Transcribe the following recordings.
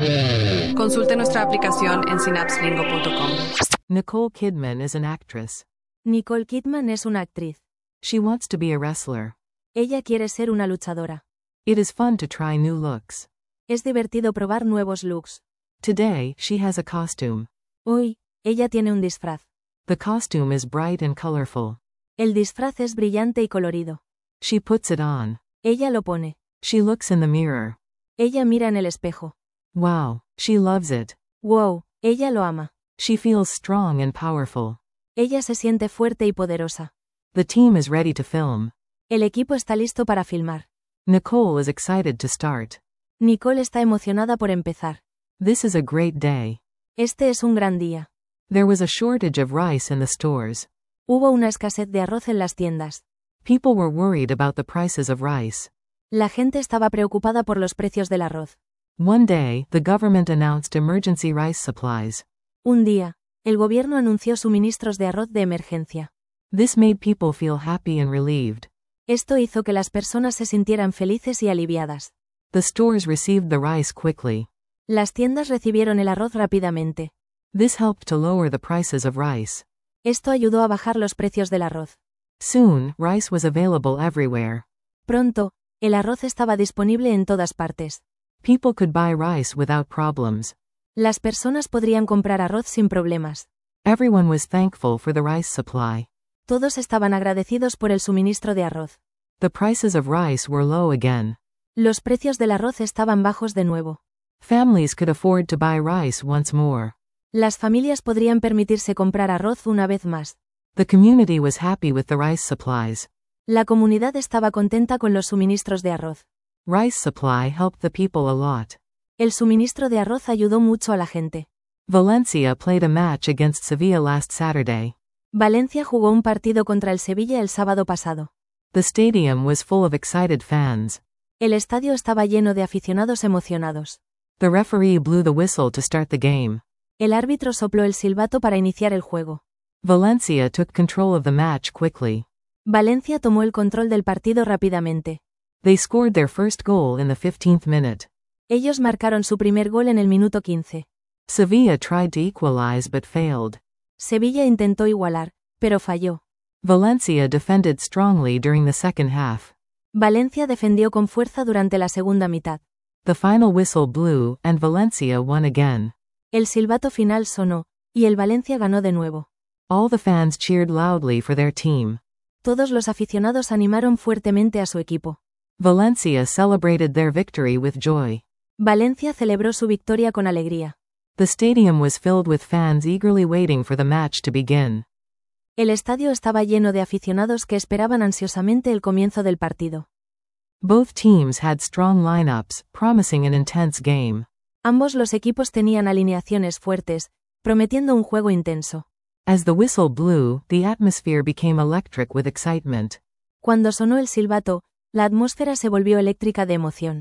Consulte nuestra aplicación en synapselingo.com. Nicole Kidman is an actress. Nicole Kidman es una actriz. She wants to be a wrestler. Ella quiere ser una luchadora. It is fun to try new looks. Es divertido probar nuevos looks. Today, she has a costume. Hoy, ella tiene un disfraz. The costume is bright and colorful. El disfraz es brillante y colorido. She puts it on. Ella lo pone. She looks in the mirror. Ella mira en el espejo. Wow, she loves it. Wow, ella lo ama. She feels strong and powerful. Ella se siente fuerte y poderosa. The team is ready to film. El equipo está listo para filmar. Nicole is excited to start. Nicole está emocionada por empezar. This is a great day. Este es un gran día. There was a shortage of rice in the stores. Hubo una escasez de arroz en las tiendas. People were worried about the prices of rice. La gente estaba preocupada por los precios del arroz. One day, the government announced emergency rice supplies. Un día, el gobierno anunció suministros de arroz de emergencia. This made people feel happy and relieved. Esto hizo que las personas se sintieran felices y aliviadas. The stores received the rice quickly. Las tiendas recibieron el arroz rápidamente. This helped to lower the prices of rice. Esto ayudó a bajar los precios del arroz. Soon, rice was available everywhere. Pronto, el arroz estaba disponible en todas partes. People could buy rice without problems. Las personas podrían comprar arroz sin problemas. Everyone was thankful for the rice supply. Todos estaban agradecidos por el suministro de arroz. The prices of rice were low again. Los precios del arroz estaban bajos de nuevo. Families could afford to buy rice once more. Las familias podrían permitirse comprar arroz una vez más. The community was happy with the rice supplies. La comunidad estaba contenta con los suministros de arroz. Rice supply helped the people a lot. El suministro de arroz ayudó mucho a la gente. Valencia played a match against Sevilla last Saturday. Valencia jugó un partido contra el Sevilla el sábado pasado. The stadium was full of excited fans. El estadio estaba lleno de aficionados emocionados. The referee blew the whistle to start the game. El árbitro sopló el silbato para iniciar el juego. Valencia took control of the match quickly. Valencia tomó el control del partido rápidamente. They scored their first goal in the 15th minute. Ellos marcaron su primer gol en el minuto 15. Sevilla tried to equalize but failed. Sevilla intentó igualar, pero falló. Valencia defended strongly during the second half. Valencia defendió con fuerza durante la segunda mitad. The final whistle blew, and Valencia won again. El silbato final sonó, y el Valencia ganó de nuevo. All the fans cheered loudly for their team. Todos los aficionados animaron fuertemente a su equipo. Valencia celebrated their victory with joy. Valencia celebró su victoria con alegría. The stadium was filled with fans eagerly waiting for the match to begin. El estadio estaba lleno de aficionados que esperaban ansiosamente el comienzo del partido. Both teams had strong lineups, promising an intense game. Ambos los equipos tenían alineaciones fuertes, prometiendo un juego intenso. As the whistle blew, the atmosphere became electric with excitement. Cuando sonó el silbato, la atmósfera se volvió eléctrica de emoción.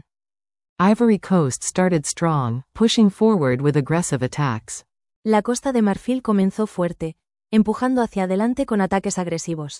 Ivory Coast started strong, pushing forward with aggressive attacks. La Costa de Marfil comenzó fuerte, empujando hacia adelante con ataques agresivos.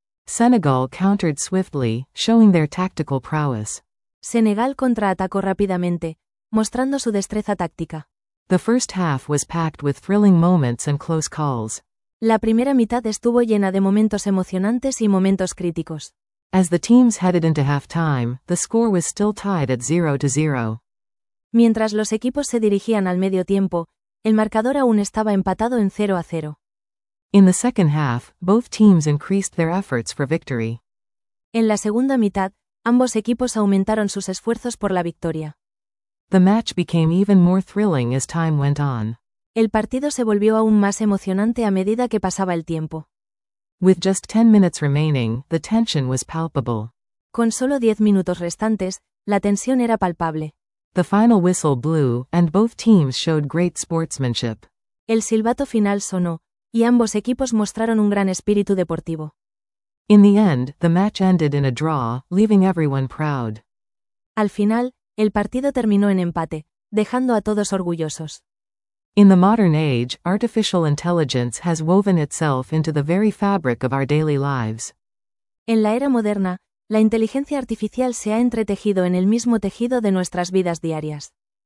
Senegal countered swiftly, showing their tactical prowess. Senegal contraatacó rápidamente, mostrando su destreza táctica. The first half was packed with thrilling moments and close calls. La primera mitad estuvo llena de momentos emocionantes y momentos críticos. As the teams headed into halftime, the score was still tied at 0-0. Mientras los equipos se dirigían al medio tiempo, el marcador aún estaba empatado en 0-0. In the second half, both teams increased their efforts for victory. En la segunda mitad, ambos equipos aumentaron sus esfuerzos por la victoria. The match became even more thrilling as time went on. El partido se volvió aún más emocionante a medida que pasaba el tiempo. With just 10 minutes remaining, the tension was palpable. Con solo 10 minutos restantes, la tensión era palpable. The final whistle blew, and both teams showed great sportsmanship. El silbato final sonó, y ambos equipos mostraron un gran espíritu deportivo. In the end, the match ended in a draw, leaving everyone proud. Al final, el partido terminó en empate, dejando a todos orgullosos. In the modern age, artificial intelligence has woven itself into the very fabric of our daily lives. En la era moderna, la inteligencia artificial se ha entretejido en el mismo tejido de nuestras vidas diarias.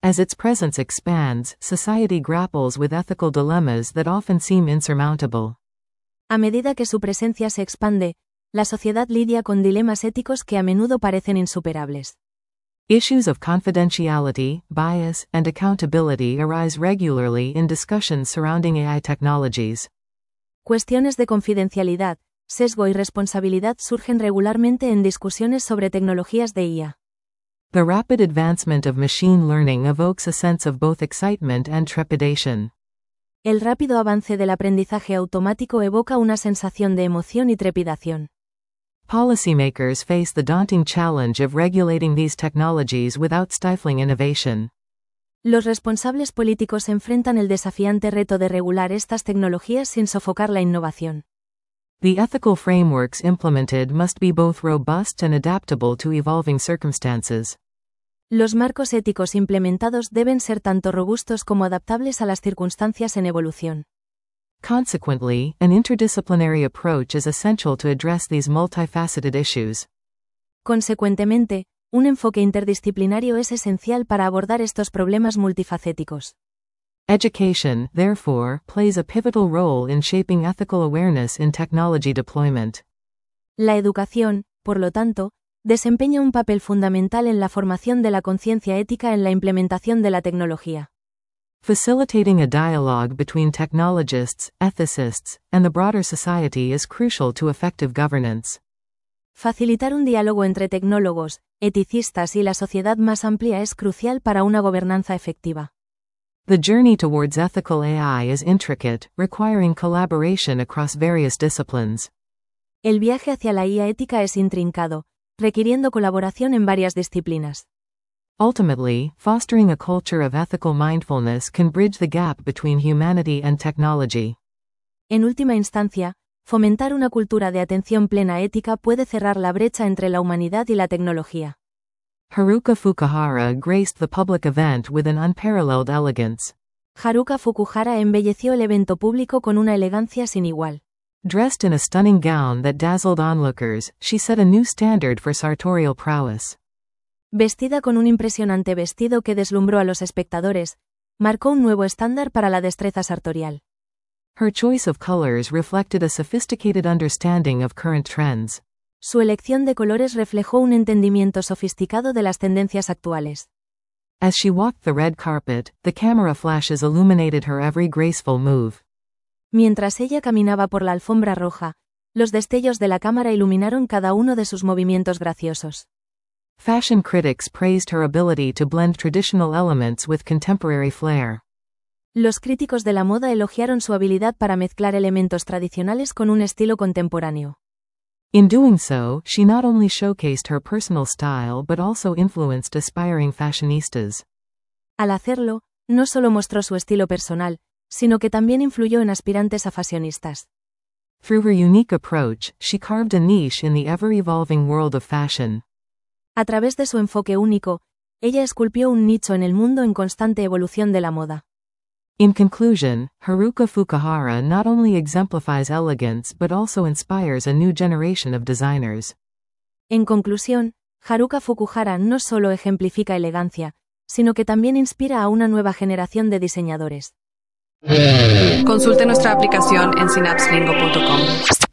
As its presence expands, society grapples with ethical dilemmas that often seem insurmountable. A medida que su presencia se expande, la sociedad lidia con dilemas éticos que a menudo parecen insuperables. Issues of confidentiality, bias, and accountability arise regularly in discussions surrounding AI technologies. Cuestiones de confidencialidad, sesgo y responsabilidad surgen regularmente en discusiones sobre tecnologías de IA. The rapid advancement of machine learning evokes a sense of both excitement and trepidation. El rápido avance del aprendizaje automático evoca una sensación de emoción y trepidación. Policymakers face the daunting challenge of regulating these technologies without stifling innovation. Los responsables políticos enfrentan el desafiante reto de regular estas tecnologías sin sofocar la innovación. The ethical frameworks implemented must be both robust and adaptable to evolving circumstances. Los marcos éticos implementados deben ser tanto robustos como adaptables a las circunstancias en evolución. Consequently, an interdisciplinary approach is essential to address these multifaceted issues. Consecuentemente, un enfoque interdisciplinario es esencial para abordar estos problemas multifacéticos. Education, therefore, plays a pivotal role in shaping ethical awareness in technology deployment. La educación, por lo tanto, desempeña un papel fundamental en la formación de la conciencia ética en la implementación de la tecnología. Facilitating a dialogue between technologists, ethicists, and the broader society is crucial to effective governance. Facilitar un diálogo entre tecnólogos, eticistas y la sociedad más amplia es crucial para una gobernanza efectiva. The journey towards ethical AI is intricate, requiring collaboration across various disciplines. El viaje hacia la IA ética es intrincado, requiriendo colaboración en varias disciplinas. Ultimately, fostering a culture of ethical mindfulness can bridge the gap between humanity and technology. En última instancia, fomentar una cultura de atención plena ética puede cerrar la brecha entre la humanidad y la tecnología. Haruka Fukuhara graced the public event with an unparalleled elegance. Haruka Fukuhara embelleció el evento público con una elegancia sin igual. Dressed in a stunning gown that dazzled onlookers, she set a new standard for sartorial prowess. Vestida con un impresionante vestido que deslumbró a los espectadores, marcó un nuevo estándar para la destreza sartorial. Her choice of colors reflected a sophisticated understanding of current trends. Su elección de colores reflejó un entendimiento sofisticado de las tendencias actuales. As she walked the red carpet, the camera flashes illuminated her every graceful move. Mientras ella caminaba por la alfombra roja, los destellos de la cámara iluminaron cada uno de sus movimientos graciosos. Fashion critics praised her ability to blend traditional elements with contemporary flair. Los críticos de la moda elogiaron su habilidad para mezclar elementos tradicionales con un estilo contemporáneo. In doing so, she not only showcased her personal style but also influenced aspiring fashionistas. Al hacerlo, no solo mostró su estilo personal, sino que también influyó en aspirantes a fashionistas. Through her unique approach, she carved a niche in the ever-evolving world of fashion. A través de su enfoque único, ella esculpió un nicho en el mundo en constante evolución de la moda. In conclusion, Haruka Fukuhara not only exemplifies elegance but also inspires a new generation of designers. En conclusión, Haruka Fukuhara no solo ejemplifica elegancia, sino que también inspira a una nueva generación de diseñadores. Consulte nuestra aplicación en synapselingo.com.